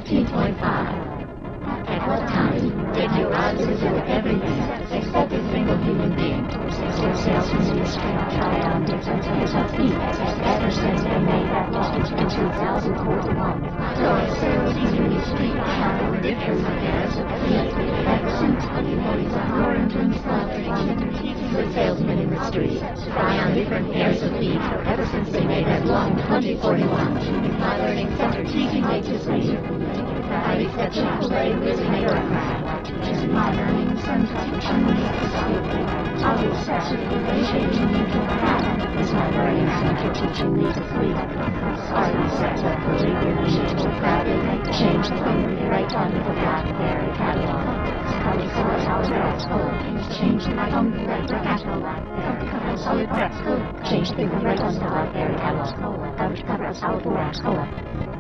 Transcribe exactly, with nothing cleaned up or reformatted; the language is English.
fifteen point five. At what time did you rise to do everything except a single human being? Stem cells in the street try on different types of feet ever since they made that law in two thousand forty-one. So a sales in the street try on different pairs of feet ever since twenty forty-one. According to the salesmen in the street try on different pairs of feet ever since they made that law in twenty forty-one. My learning center teaching wages leave. By exception of play with America. Just my learning center teaching wages leave. I will successfully changing into a hat. Is my learning center teaching me to sleep. I will successfully change the crowd. Change the finger right onto the BlackBerry catalog. Coming for a solid red school. Change the right on the BlackBerry catalog. Solid red school. Change the finger right on the BlackBerry catalog. Cover cover solid red school.